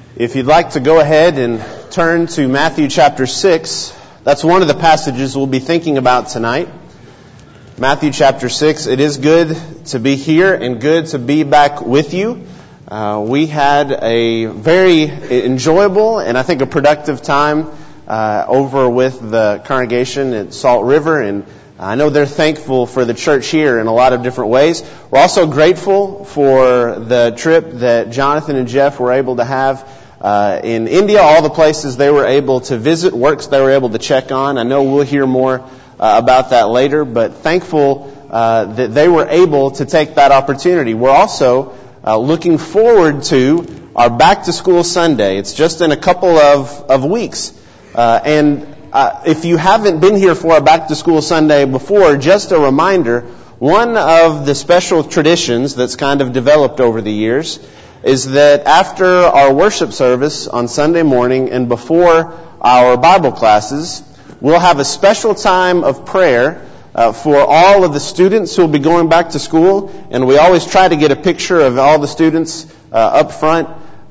If you'd like to go ahead and turn to Matthew chapter 6, that's one of the passages we'll be thinking about tonight. Matthew chapter 6, it is good to be here and good to be back with you. We had a very enjoyable and I think a productive time over with the congregation at Salt River, and I know they're thankful for the church here in a lot of different ways. We're also grateful for the trip that Jonathan and Jeff were able to have in India, all the places they were able to visit, works they were able to check on. I know we'll hear more about that later, but thankful that they were able to take that opportunity. We're also looking forward to our Back to School Sunday. It's just in a couple of weeks. If you haven't been here for a Back to School Sunday before, just a reminder, one of the special traditions that's kind of developed over the years is that after our worship service on Sunday morning and before our Bible classes, we'll have a special time of prayer for all of the students who will be going back to school. And we always try to get a picture of all the students up front,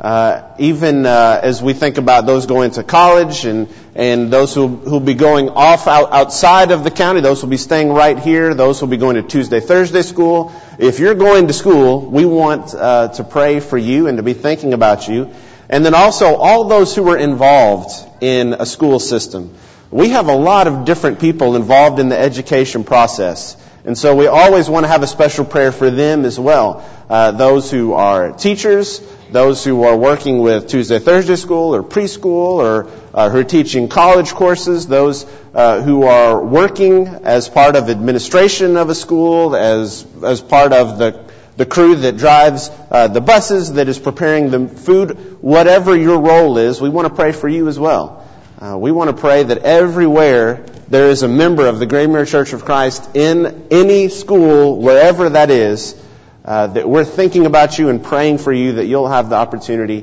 even as we think about those going to college and those who'll be going off outside of the county. Those will be staying right here. Those will be going to Tuesday, Thursday school. If you're going to school, we want to pray for you and to be thinking about you. And then also all those who are involved in a school system. We have a lot of different people involved in the education process. And so we always want to have a special prayer for them as well. Those who are teachers, those who are working with Tuesday, Thursday school or preschool, or who are teaching college courses, those who are working as part of administration of a school, as part of the crew that drives the buses, that is preparing the food, whatever your role is, we want to pray for you as well. We want to pray that everywhere there is a member of the Great Mirror Church of Christ in any school, wherever that is, that we're thinking about you and praying for you, that you'll have the opportunity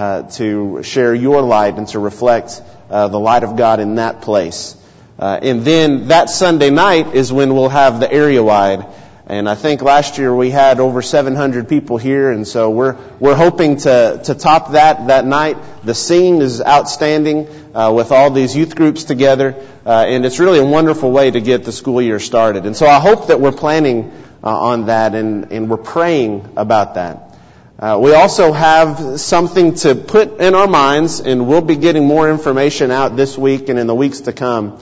to share your light and to reflect the light of God in that place. And then that Sunday night is when we'll have the area-wide. And I think last year we had over 700 people here, and so we're hoping to top that night. The scene is outstanding with all these youth groups together, and it's really a wonderful way to get the school year started. And so I hope that we're planning on that, and we're praying about that. We also have something to put in our minds, and we'll be getting more information out this week and in the weeks to come.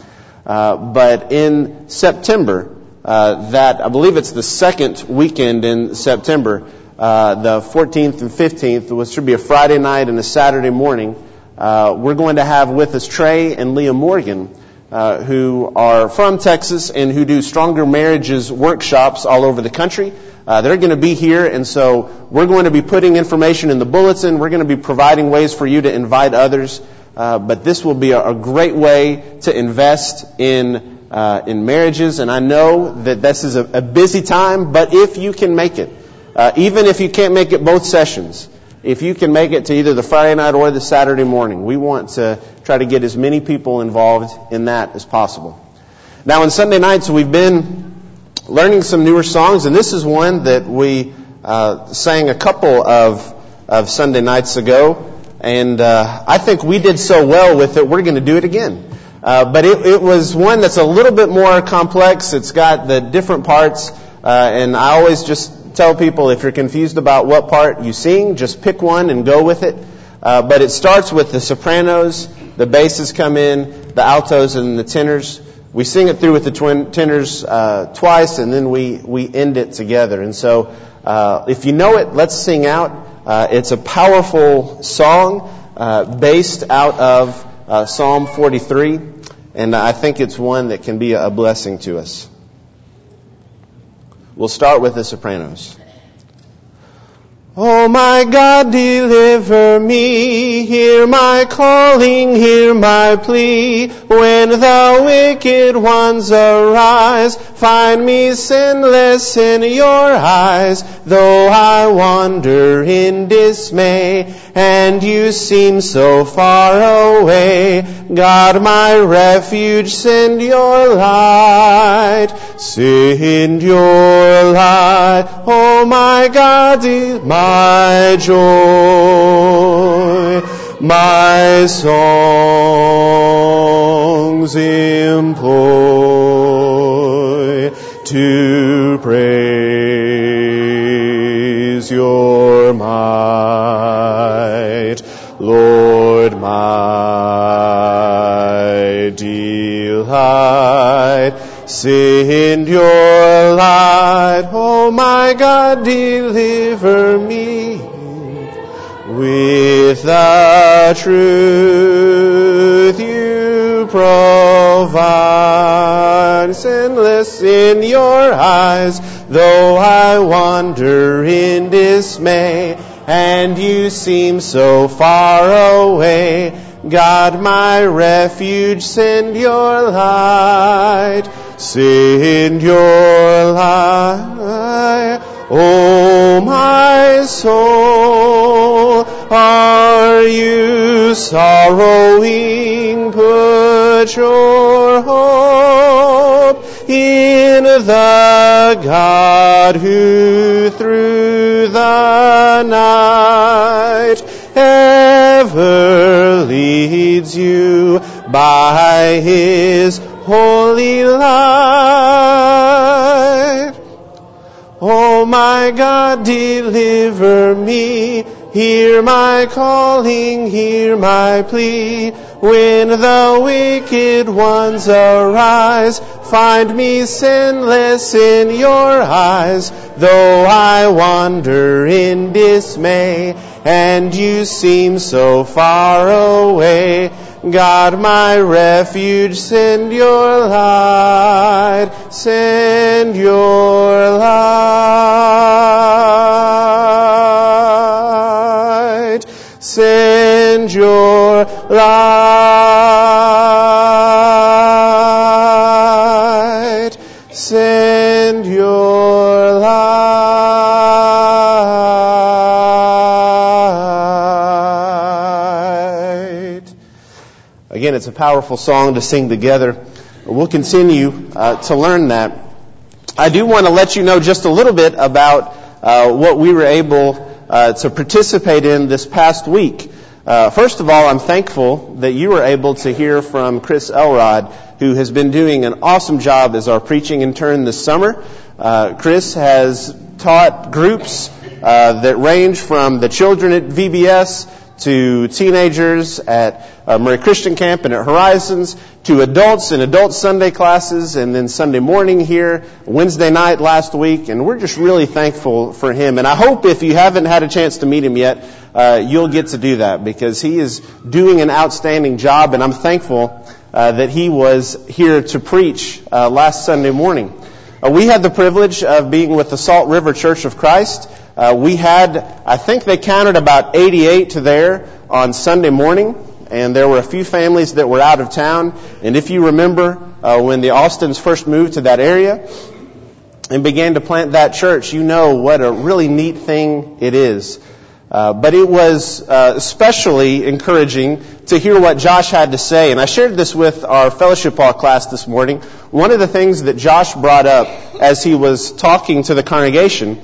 But in September, that I believe it's the second weekend in September, the 14th and 15th, which should be a Friday night and a Saturday morning. We're going to have with us Trey and Leah Morgan, who are from Texas and who do Stronger Marriages workshops all over the country. They're going to be here, and so we're going to be putting information in the bulletin. We're going to be providing ways for you to invite others. But this will be a great way to invest in marriages, and I know that this is a busy time, but if you can make it, even if you can't make it both sessions, if you can make it to either the Friday night or the Saturday morning, we want to try to get as many people involved in that as possible. Now, on Sunday nights, we've been learning some newer songs, and this is one that we sang a couple of Sunday nights ago, and I think we did so well with it, we're going to do it again. But it was one that's a little bit more complex. It's got the different parts, and I always just tell people, if you're confused about what part you sing, just pick one and go with it. But it starts with the sopranos, the basses come in, the altos, and the tenors. We sing it through with the tenors twice, and then we end it together. And so if you know it, let's sing out. It's a powerful song based out of Psalm 43, and I think it's one that can be a blessing to us. We'll start with the sopranos. Oh my God, deliver me, hear my calling, hear my plea. When the wicked ones arise, find me sinless in your eyes. Though I wander in dismay, and you seem so far away, God my refuge, send your light, send your light. Oh my God, my joy. my songs employ to praise your might, Lord, my delight. Send your light, oh my God, deliver me with the truth you provide. Sinless in your eyes, though I wander in dismay, and you seem so far away, God, my refuge, send your light. Send your light, oh my soul. Are you sorrowing? Put your hope in the God who through the night ever leads you by His holy light. Oh my God, deliver me. Hear my calling, hear my plea. When the wicked ones arise, find me sinless in your eyes. Though I wander in dismay, and you seem so far away, God, my refuge, send your light. Send your light. Send your light. Send your light. Again, it's a powerful song to sing together. We'll continue to learn that. I do want to let you know just a little bit about what we were able to participate in this past week. First of all, I'm thankful that you were able to hear from Chris Elrod, who has been doing an awesome job as our preaching intern this summer. Chris has taught groups that range from the children at VBS to teenagers at Murray Christian Camp and at Horizons, to adults in adult Sunday classes, and then Sunday morning here, Wednesday night last week, and we're just really thankful for him. And I hope if you haven't had a chance to meet him yet, you'll get to do that, because he is doing an outstanding job, and I'm thankful that he was here to preach last Sunday morning. We had the privilege of being with the Salt River Church of Christ. We had, I think they counted about 88 there on Sunday morning, and there were a few families that were out of town. And if you remember, when the Austins first moved to that area and began to plant that church, you know what a really neat thing it is. But it was especially encouraging to hear what Josh had to say. And I shared this with our fellowship hall class this morning. One of the things that Josh brought up as he was talking to the congregation,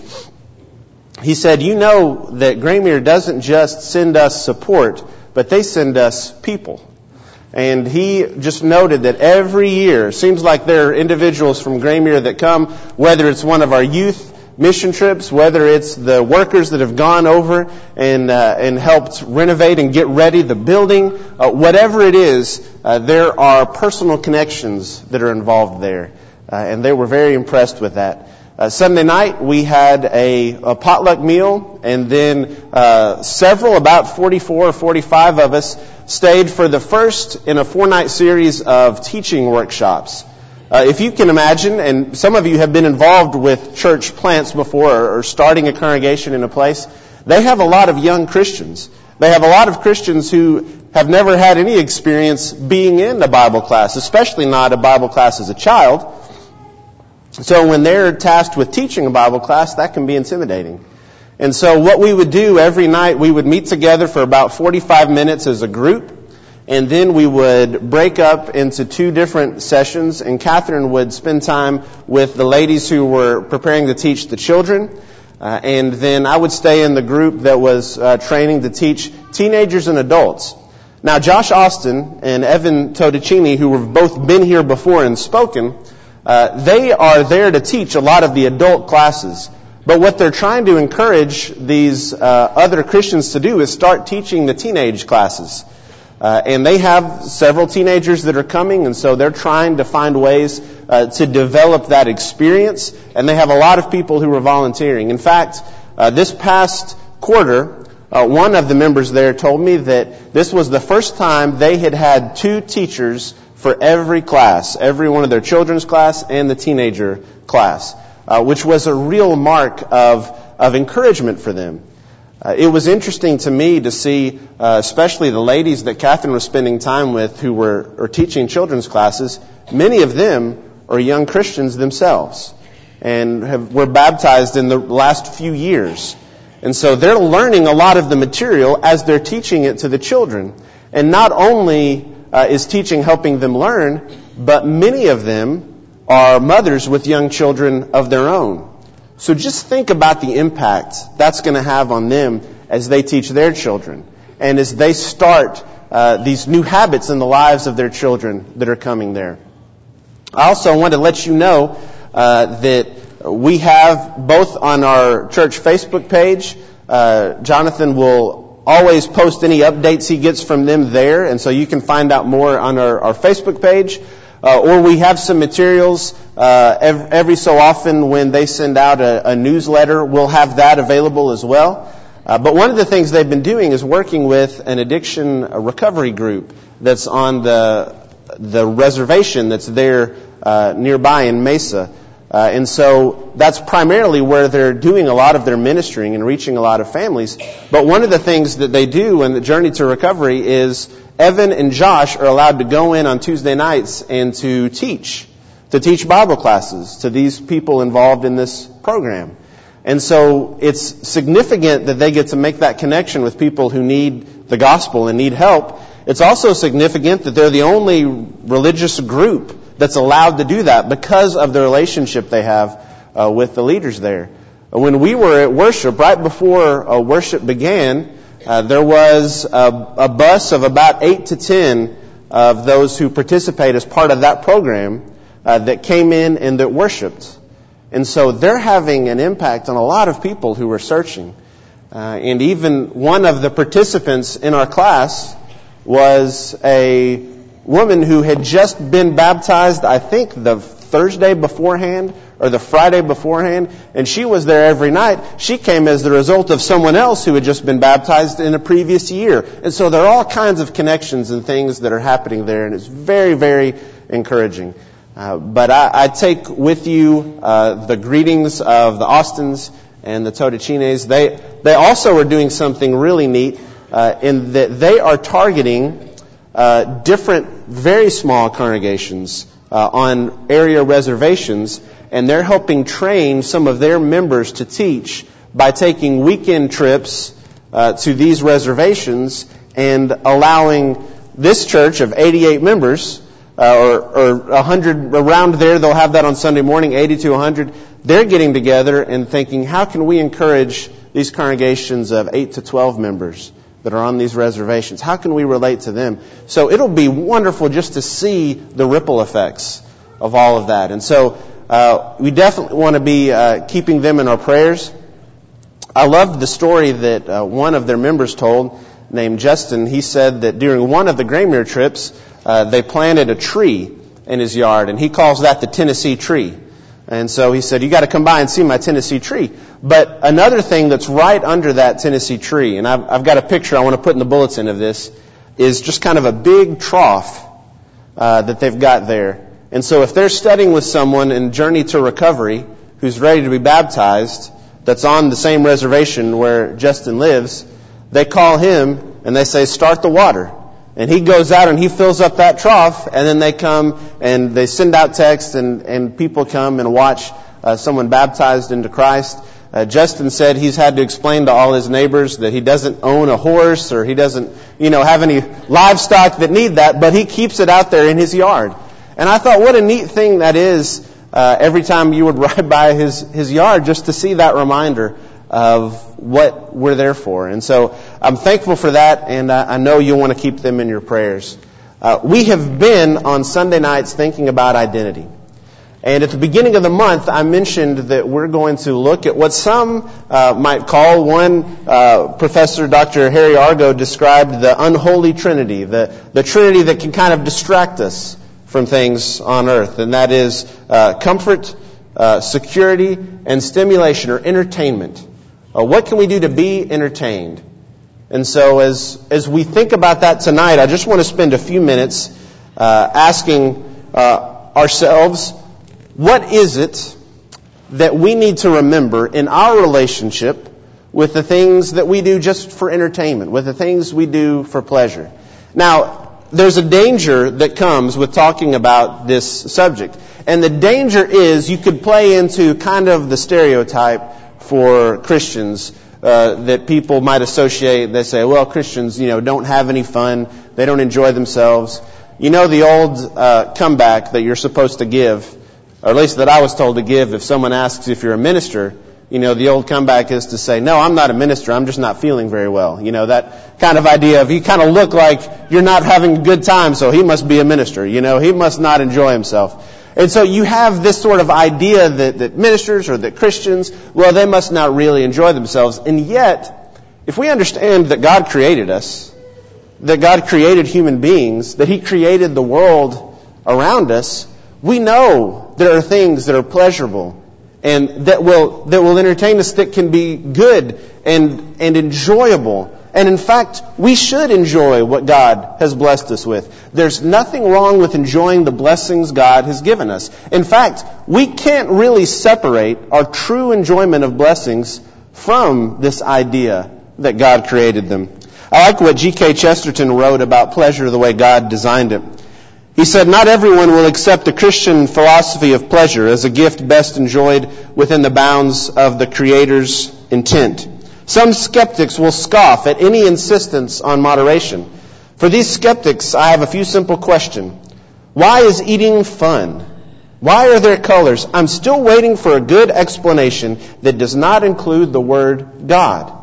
he said, you know that Graymere doesn't just send us support, but they send us people. And he just noted that every year, it seems like there are individuals from Graymere that come, whether it's one of our youth mission trips, whether it's the workers that have gone over and helped renovate and get ready the building, whatever it is, there are personal connections that are involved there. And they were very impressed with that. Sunday night, we had a potluck meal, and then several, about 44 or 45 of us, stayed for the first in a 4-night series of teaching workshops. If you can imagine, and some of you have been involved with church plants before or starting a congregation in a place, they have a lot of young Christians. They have a lot of Christians who have never had any experience being in a Bible class, especially not a Bible class as a child. So when they're tasked with teaching a Bible class, that can be intimidating. And so what we would do every night, we would meet together for about 45 minutes as a group, and then we would break up into 2 different sessions, and Catherine would spend time with the ladies who were preparing to teach the children, and then I would stay in the group that was training to teach teenagers and adults. Now, Josh Austin and Evan Todicini, who have both been here before and spoken, they are there to teach a lot of the adult classes. But what they're trying to encourage these other Christians to do is start teaching the teenage classes. And they have several teenagers that are coming, and so they're trying to find ways to develop that experience. And they have a lot of people who are volunteering. In fact, this past quarter, one of the members there told me that this was the first time they had had 2 teachers for every class, every one of their children's class and the teenager class, which was a real mark of encouragement for them. It was interesting to me to see, especially the ladies that Catherine was spending time with who were teaching children's classes. Many of them are young Christians themselves and were baptized in the last few years. And so they're learning a lot of the material as they're teaching it to the children. And not only is teaching helping them learn, but many of them are mothers with young children of their own. So just think about the impact that's going to have on them as they teach their children and as they start these new habits in the lives of their children that are coming there. I also want to let you know that we have both on our church Facebook page, Jonathan will always post any updates he gets from them there, and so you can find out more on our Facebook page. Or we have some materials every so often when they send out a newsletter. We'll have that available as well. But one of the things they've been doing is working with an addiction recovery group that's on the reservation that's there nearby in Mesa. And so that's primarily where they're doing a lot of their ministering and reaching a lot of families. But one of the things that they do in the Journey to Recovery is Evan and Josh are allowed to go in on Tuesday nights and to teach Bible classes to these people involved in this program. And so it's significant that they get to make that connection with people who need the gospel and need help. It's also significant that they're the only religious group that's allowed to do that because of the relationship they have with the leaders there. When we were at worship, right before worship began, there was a bus of about 8 to 10 of those who participate as part of that program that came in and that worshiped. And so they're having an impact on a lot of people who are searching. And even one of the participants in our class was a woman who had just been baptized, I think, the Thursday beforehand or the Friday beforehand, and she was there every night. She came as the result of someone else who had just been baptized in a previous year. And so there are all kinds of connections and things that are happening there, and it's very, very encouraging. But I take with you the greetings of the Austins and the Todicines. They also are doing something really neat in that they are targeting different, very small congregations on area reservations, and they're helping train some of their members to teach by taking weekend trips to these reservations and allowing this church of 88 members, or 100 around there, they'll have that on Sunday morning, 80 to 100. They're getting together and thinking, how can we encourage these congregations of 8 to 12 members that are on these reservations? How can we relate to them? So it'll be wonderful just to see the ripple effects of all of that. And so we definitely want to be keeping them in our prayers. I loved the story that one of their members told, named Justin. He said that during one of the Graymere trips, they planted a tree in his yard, and he calls that the Tennessee tree. And so he said, you got to come by and see my Tennessee tree. But another thing that's right under that Tennessee tree, and I've got a picture I want to put in the bulletin of this, is just kind of a big trough that they've got there. And so if they're studying with someone in Journey to Recovery who's ready to be baptized, that's on the same reservation where Justin lives, they call him and they say, start the water. And he goes out and he fills up that trough, and then they come and they send out texts, and people come and watch someone baptized into Christ. Justin said he's had to explain to all his neighbors that he doesn't own a horse or he doesn't, have any livestock that need that, but he keeps it out there in his yard. And I thought, what a neat thing that is, every time you would ride by his yard, just to see that reminder of what we're there for. And so I'm thankful for that, and I know you'll want to keep them in your prayers. We have been on Sunday nights thinking about identity. And at the beginning of the month, I mentioned that we're going to look at what some might call, Professor Dr. Harry Argo described the unholy trinity, the trinity that can kind of distract us from things on earth. And that is comfort, security, and stimulation or entertainment. What can we do to be entertained? And so as we think about that tonight, I just want to spend a few minutes asking ourselves, what is it that we need to remember in our relationship with the things that we do just for entertainment, with the things we do for pleasure? Now, there's a danger that comes with talking about this subject. And the danger is you could play into kind of the stereotype for Christians that people might associate. They say, well, Christians, don't have any fun. They don't enjoy themselves. You know the old comeback that you're supposed to give, or at least that I was told to give if someone asks if you're a minister. The old comeback is to say, no, I'm not a minister, I'm just not feeling very well. That kind of idea of you kind of look like you're not having a good time, so he must be a minister. He must not enjoy himself. And so you have this sort of idea that ministers or that Christians, well, they must not really enjoy themselves. And yet, if we understand that God created us, that God created human beings, that He created the world around us, we know there are things that are pleasurable and that will entertain us, that can be good and enjoyable. And in fact, we should enjoy what God has blessed us with. There's nothing wrong with enjoying the blessings God has given us. In fact, we can't really separate our true enjoyment of blessings from this idea that God created them. I like what G.K. Chesterton wrote about pleasure the way God designed it. He said, not everyone will accept the Christian philosophy of pleasure as a gift best enjoyed within the bounds of the Creator's intent. Some skeptics will scoff at any insistence on moderation. For these skeptics, I have a few simple questions. Why is eating fun? Why are there colors? I'm still waiting for a good explanation that does not include the word God.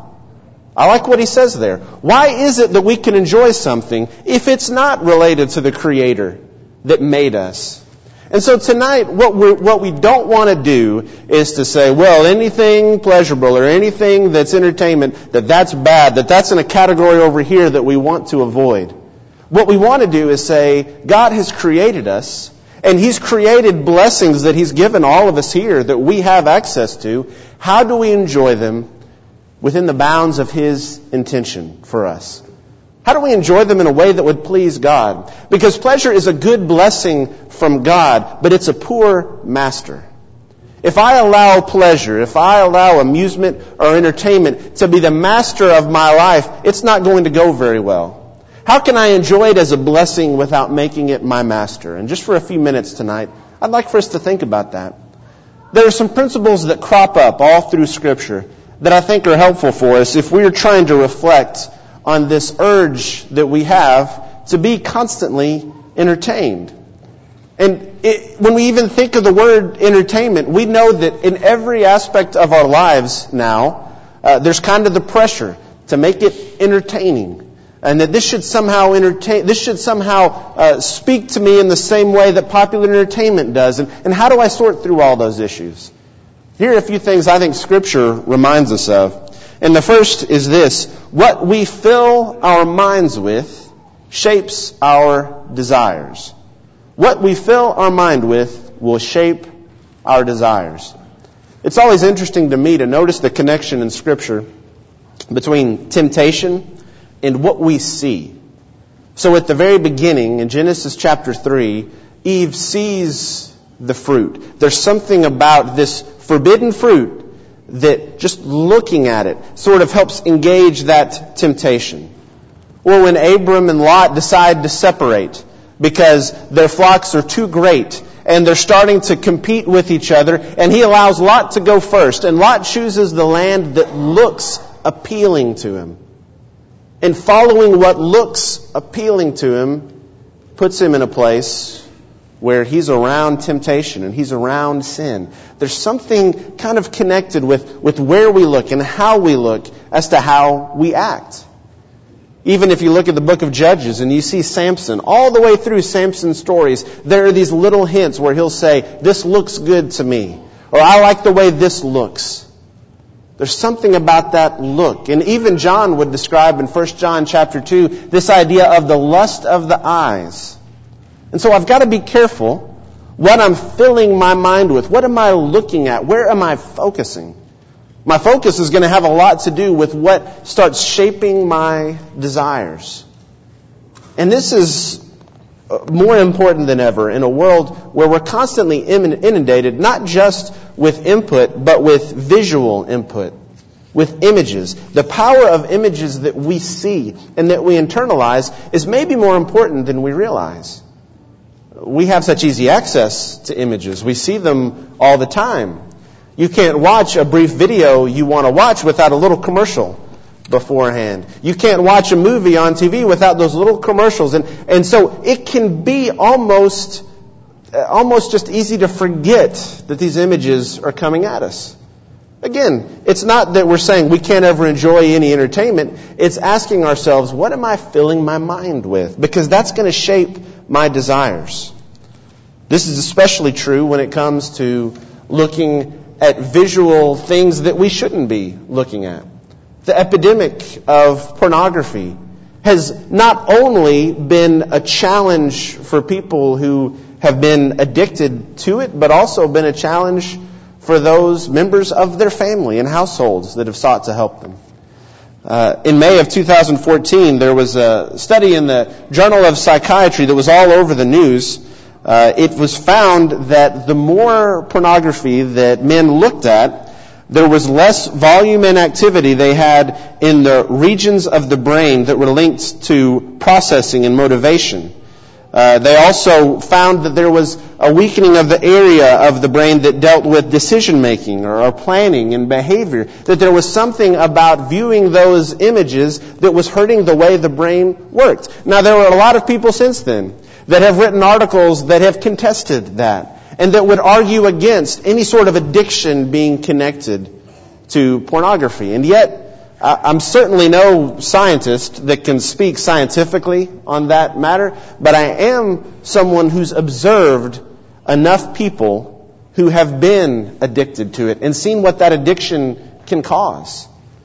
I like what he says there. Why is it that we can enjoy something if it's not related to the Creator that made us? And so tonight, what we don't want to do is to say, well, anything pleasurable or anything that's entertainment, that's bad, that's in a category over here that we want to avoid. What we want to do is say, God has created us, and He's created blessings that He's given all of us here that we have access to. How do we enjoy them within the bounds of His intention for us? How do we enjoy them in a way that would please God? Because pleasure is a good blessing from God, but it's a poor master. If I allow pleasure, if I allow amusement or entertainment to be the master of my life, it's not going to go very well. How can I enjoy it as a blessing without making it my master? And just for a few minutes tonight, I'd like for us to think about that. There are some principles that crop up all through Scripture that I think are helpful for us if we are trying to reflect on this urge that we have to be constantly entertained. And when we even think of the word entertainment, we know that in every aspect of our lives now, there's kind of the pressure to make it entertaining. And that this should somehow speak to me in the same way that popular entertainment does. And how do I sort through all those issues? Here are a few things I think Scripture reminds us of. And the first is this: what we fill our minds with shapes our desires. What we fill our mind with will shape our desires. It's always interesting to me to notice the connection in Scripture between temptation and what we see. So at the very beginning, in Genesis chapter 3, Eve sees the fruit. There's something about this forbidden fruit that just looking at it sort of helps engage that temptation. Or when Abram and Lot decide to separate because their flocks are too great and they're starting to compete with each other, and he allows Lot to go first, and Lot chooses the land that looks appealing to him. And following what looks appealing to him puts him in a place where he's around temptation and he's around sin. There's something kind of connected with where we look and how we look as to how we act. Even if you look at the book of Judges and you see Samson, all the way through Samson's stories, there are these little hints where he'll say, this looks good to me, or I like the way this looks. There's something about that look. And even John would describe in 1 John chapter 2 this idea of the lust of the eyes. And so I've got to be careful what I'm filling my mind with. What am I looking at? Where am I focusing? My focus is going to have a lot to do with what starts shaping my desires. And this is more important than ever in a world where we're constantly inundated, not just with input, but with visual input, with images. The power of images that we see and that we internalize is maybe more important than we realize. We have such easy access to images. We see them all the time. You can't watch a brief video you want to watch without a little commercial beforehand. You can't watch a movie on TV without those little commercials. And so it can be almost just easy to forget that these images are coming at us. Again, it's not that we're saying we can't ever enjoy any entertainment. It's asking ourselves, what am I filling my mind with? Because that's going to shape my desires. This is especially true when it comes to looking at visual things that we shouldn't be looking at. The epidemic of pornography has not only been a challenge for people who have been addicted to it, but also been a challenge for those members of their family and households that have sought to help them. In May of 2014, there was a study in the Journal of Psychiatry that was all over the news. It was found that the more pornography that men looked at, there was less volume and activity they had in the regions of the brain that were linked to processing and motivation. They also found that there was a weakening of the area of the brain that dealt with decision-making or planning and behavior, that there was something about viewing those images that was hurting the way the brain worked. Now, there were a lot of people since then that have written articles that have contested that and that would argue against any sort of addiction being connected to pornography. And yet, I'm certainly no scientist that can speak scientifically on that matter, but I am someone who's observed enough people who have been addicted to it and seen what that addiction can cause.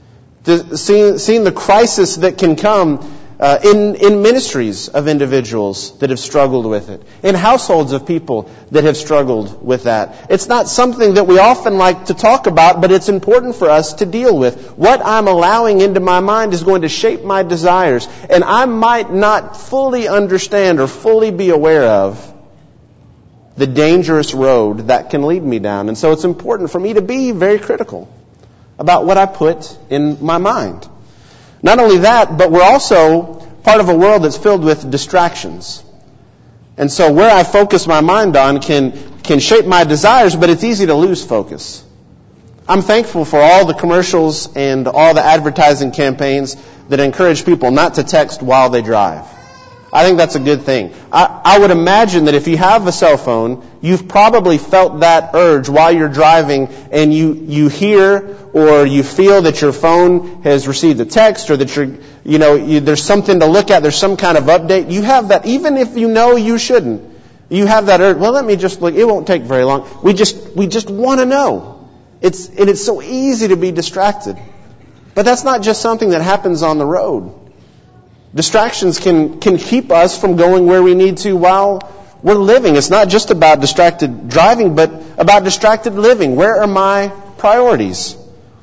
Seen the crisis that can come in ministries of individuals that have struggled with it, in households of people that have struggled with that. It's not something that we often like to talk about, but it's important for us to deal with. What I'm allowing into my mind is going to shape my desires, and I might not fully understand or fully be aware of the dangerous road that can lead me down. And so it's important for me to be very critical about what I put in my mind. Not only that, but we're also part of a world that's filled with distractions. And so where I focus my mind on can shape my desires, but it's easy to lose focus. I'm thankful for all the commercials and all the advertising campaigns that encourage people not to text while they drive. I think that's a good thing. I would imagine that if you have a cell phone, you've probably felt that urge while you're driving and you hear or you feel that your phone has received a text or that there's something to look at, there's some kind of update. You have that, even if you know you shouldn't. You have that urge, well, let me just look. It won't take very long. We just want to know. It's so easy to be distracted. But that's not just something that happens on the road. Distractions can keep us from going where we need to while we're living. It's not just about distracted driving, but about distracted living. Where are my priorities?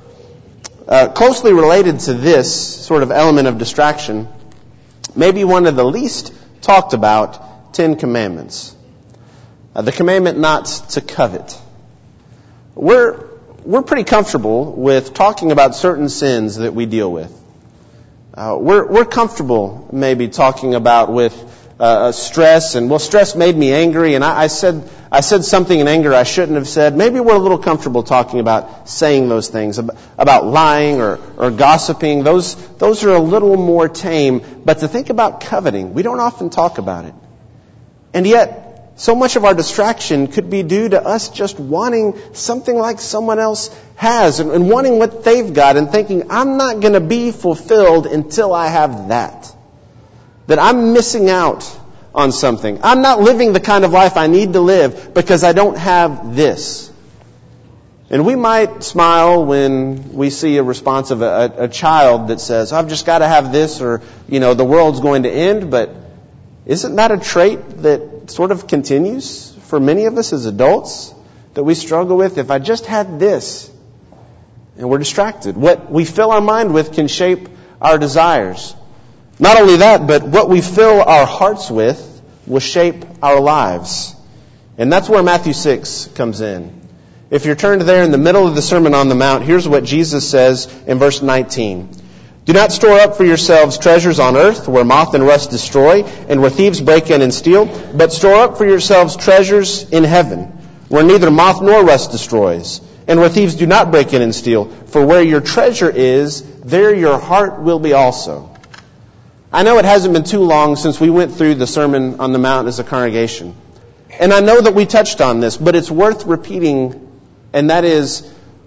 Closely related to this sort of element of distraction, maybe one of the least talked about 10 commandments. The commandment not to covet. We're pretty comfortable with talking about certain sins that we deal with. We're comfortable maybe talking about with stress, and stress made me angry, and I said something in anger I shouldn't have said. Maybe we're a little comfortable talking about saying those things, about lying or gossiping. Those are a little more tame. But to think about coveting, we don't often talk about it. And yet, so much of our distraction could be due to us just wanting something like someone else has and wanting what they've got and thinking, I'm not going to be fulfilled until I have that. That I'm missing out on something. I'm not living the kind of life I need to live because I don't have this. And we might smile when we see a response of a child that says, I've just got to have this, or, the world's going to end. But isn't that a trait that sort of continues for many of us as adults that we struggle with? If I just had this, and we're distracted. What we fill our mind with can shape our desires. Not only that, but what we fill our hearts with will shape our lives. And that's where Matthew 6 comes in. If you're turned there in the middle of the Sermon on the Mount, here's what Jesus says in verse 19. Do not store up for yourselves treasures on earth where moth and rust destroy and where thieves break in and steal, but store up for yourselves treasures in heaven where neither moth nor rust destroys and where thieves do not break in and steal. For where your treasure is, there your heart will be also. I know it hasn't been too long since we went through the Sermon on the Mount as a congregation. And I know that we touched on this, but it's worth repeating, and that is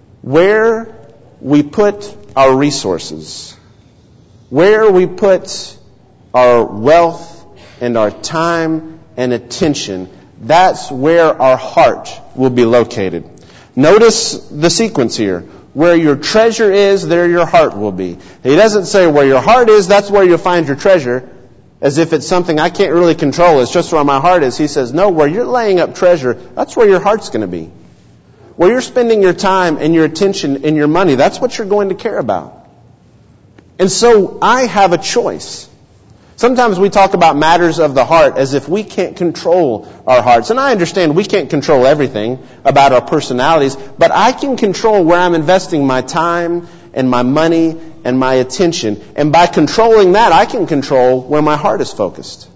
where we put our resources, where we put our wealth and our time and attention, that's where our heart will be located. Notice the sequence here. Where your treasure is, there your heart will be. He doesn't say where your heart is, that's where you'll find your treasure, as if it's something I can't really control. It's just where my heart is. He says, no, where you're laying up treasure, that's where your heart's going to be. Where you're spending your time and your attention and your money, that's what you're going to care about. And so I have a choice. Sometimes we talk about matters of the heart as if we can't control our hearts. And I understand we can't control everything about our personalities, but I can control where I'm investing my time and my money and my attention. And by controlling that, I can control where my heart is focused.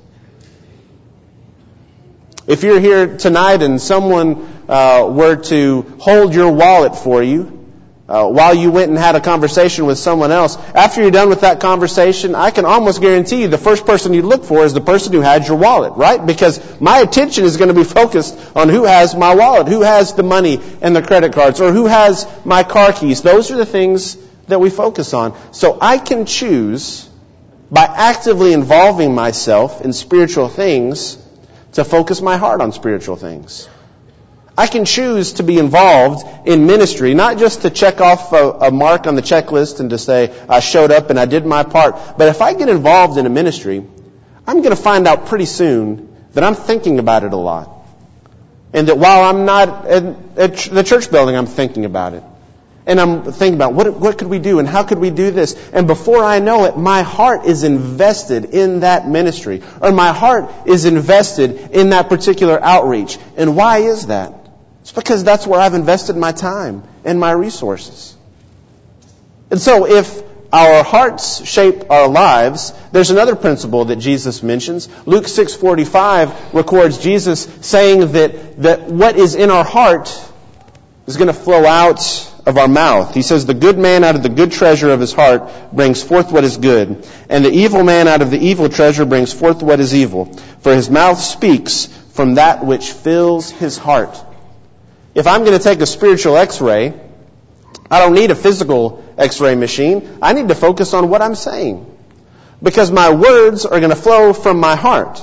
If you're here tonight and someone were to hold your wallet for you, while you went and had a conversation with someone else, after you're done with that conversation, I can almost guarantee you the first person you look for is the person who had your wallet, right? Because my attention is going to be focused on who has my wallet, who has the money and the credit cards, or who has my car keys. Those are the things that we focus on. So I can choose, by actively involving myself in spiritual things, to focus my heart on spiritual things. I can choose to be involved in ministry, not just to check off a mark on the checklist and to say, I showed up and I did my part. But if I get involved in a ministry, I'm going to find out pretty soon that I'm thinking about it a lot. And that while I'm not at the church building, I'm thinking about it. And I'm thinking about what could we do and how could we do this? And before I know it, my heart is invested in that ministry. Or my heart is invested in that particular outreach. And why is that? It's because that's where I've invested my time and my resources. And so if our hearts shape our lives, there's another principle that Jesus mentions. Luke 6:45 records Jesus saying that what is in our heart is going to flow out of our mouth. He says, the good man out of the good treasure of his heart brings forth what is good, and the evil man out of the evil treasure brings forth what is evil. For his mouth speaks from that which fills his heart. If I'm going to take a spiritual x-ray, I don't need a physical x-ray machine. I need to focus on what I'm saying. Because my words are going to flow from my heart.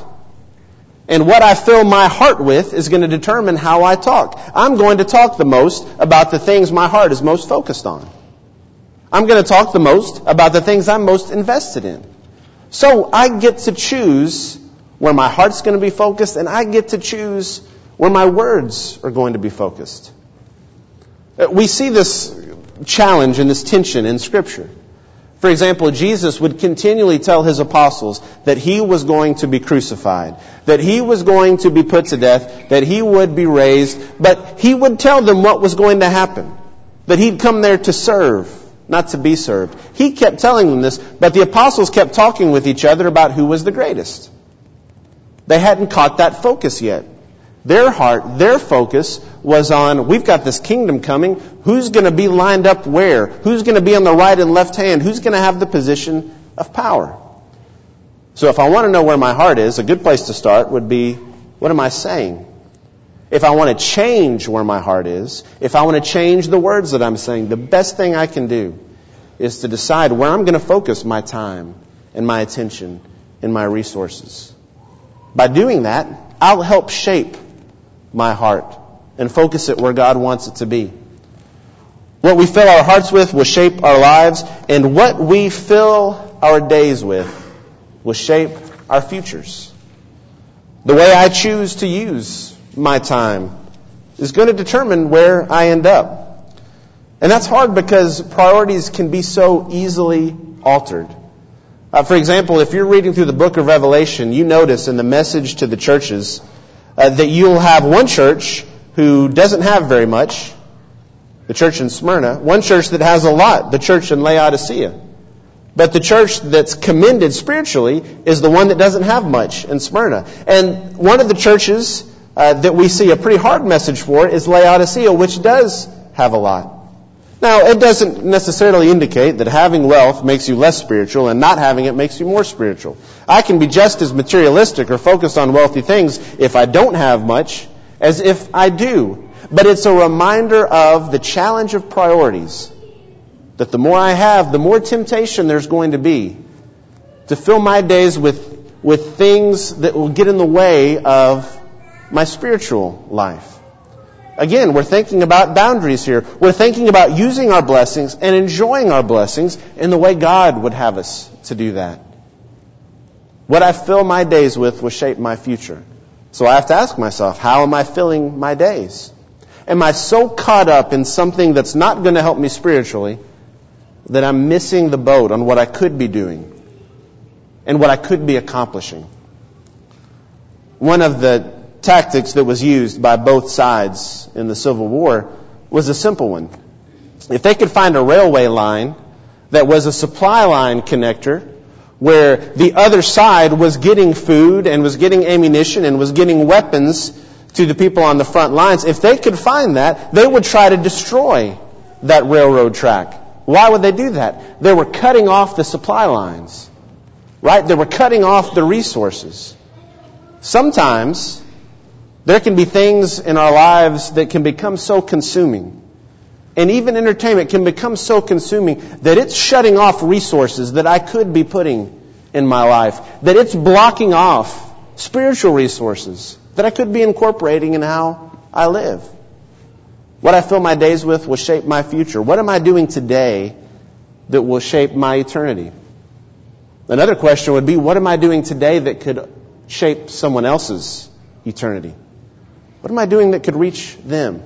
And what I fill my heart with is going to determine how I talk. I'm going to talk the most about the things my heart is most focused on. I'm going to talk the most about the things I'm most invested in. So I get to choose where my heart's going to be focused, and I get to choose where my words are going to be focused. We see this challenge and this tension in Scripture. For example, Jesus would continually tell his apostles that he was going to be crucified, that he was going to be put to death, that he would be raised, but he would tell them what was going to happen, that he'd come there to serve, not to be served. He kept telling them this, but the apostles kept talking with each other about who was the greatest. They hadn't caught that focus yet. Their heart, their focus was on, we've got this kingdom coming. Who's going to be lined up where? Who's going to be on the right and left hand? Who's going to have the position of power? So if I want to know where my heart is, a good place to start would be What am I saying? If I want to change where my heart is, if I want to change the words that I'm saying, the best thing I can do is to decide where I'm going to focus my time and my attention and my resources. By doing that, I'll help shape my heart and focus it where God wants it to be. What we fill our hearts with will shape our lives, and what we fill our days with will shape our futures. The way I choose to use my time is going to determine where I end up. And that's hard because priorities can be so easily altered. For example, if you're reading through the book of Revelation, you notice in the message to the churches that you'll have one church who doesn't have very much, the church in Smyrna, one church that has a lot, the church in Laodicea. But the church that's commended spiritually is the one that doesn't have much in Smyrna. And one of the churches that we see a pretty hard message for is Laodicea, which does have a lot. Now, it doesn't necessarily indicate that having wealth makes you less spiritual and not having it makes you more spiritual. I can be just as materialistic or focused on wealthy things if I don't have much as if I do. But it's a reminder of the challenge of priorities. That the more I have, the more temptation there's going to be to fill my days with things that will get in the way of my spiritual life. Again, we're thinking about boundaries here. We're thinking about using our blessings and enjoying our blessings in the way God would have us to do that. What I fill my days with will shape my future. So I have to ask myself, how am I filling my days? Am I so caught up in something that's not going to help me spiritually that I'm missing the boat on what I could be doing and what I could be accomplishing? One of the tactics that was used by both sides in the Civil War was a simple one. If they could find a railway line that was a supply line connector where the other side was getting food and was getting ammunition and was getting weapons to the people on the front lines, if they could find that, they would try to destroy that railroad track. Why would they do that? They were cutting off the supply lines, right? They were cutting off the resources. Sometimes there can be things in our lives that can become so consuming. And even entertainment can become so consuming that it's shutting off resources that I could be putting in my life. That it's blocking off spiritual resources that I could be incorporating in how I live. What I fill my days with will shape my future. What am I doing today that will shape my eternity? Another question would be, what am I doing today that could shape someone else's eternity? What am I doing that could reach them?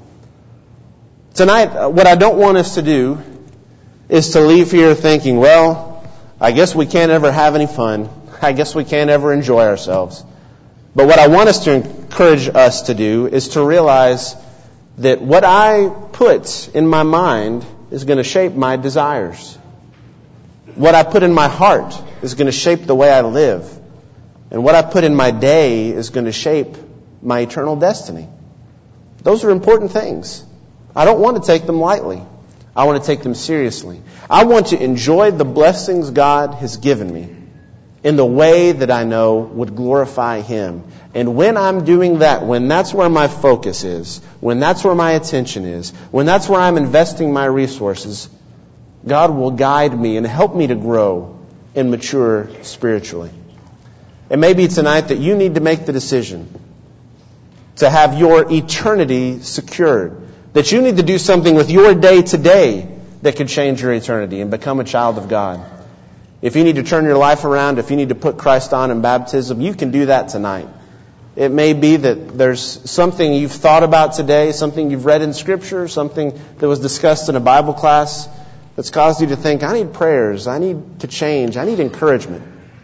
Tonight, what I don't want us to do is to leave here thinking, well, I guess we can't ever have any fun. I guess we can't ever enjoy ourselves. But what I want us to encourage us to do is to realize that what I put in my mind is going to shape my desires. What I put in my heart is going to shape the way I live. And what I put in my day is going to shape my eternal destiny. Those are important things. I don't want to take them lightly. I want to take them seriously. I want to enjoy the blessings God has given me in the way that I know would glorify Him. And when I'm doing that, when that's where my focus is, when that's where my attention is, when that's where I'm investing my resources, God will guide me and help me to grow and mature spiritually. It may be tonight that you need to make the decision to have your eternity secured. That you need to do something with your day today that could change your eternity and become a child of God. If you need to turn your life around, if you need to put Christ on in baptism, you can do that tonight. It may be that there's something you've thought about today, something you've read in Scripture, something that was discussed in a Bible class that's caused you to think, I need prayers, I need to change, I need encouragement.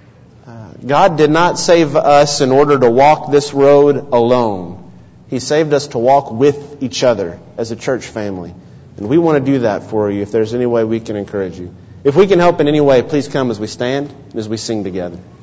God did not save us in order to walk this road alone. He saved us to walk with each other as a church family. And we want to do that for you if there's any way we can encourage you. If we can help in any way, please come as we stand and as we sing together.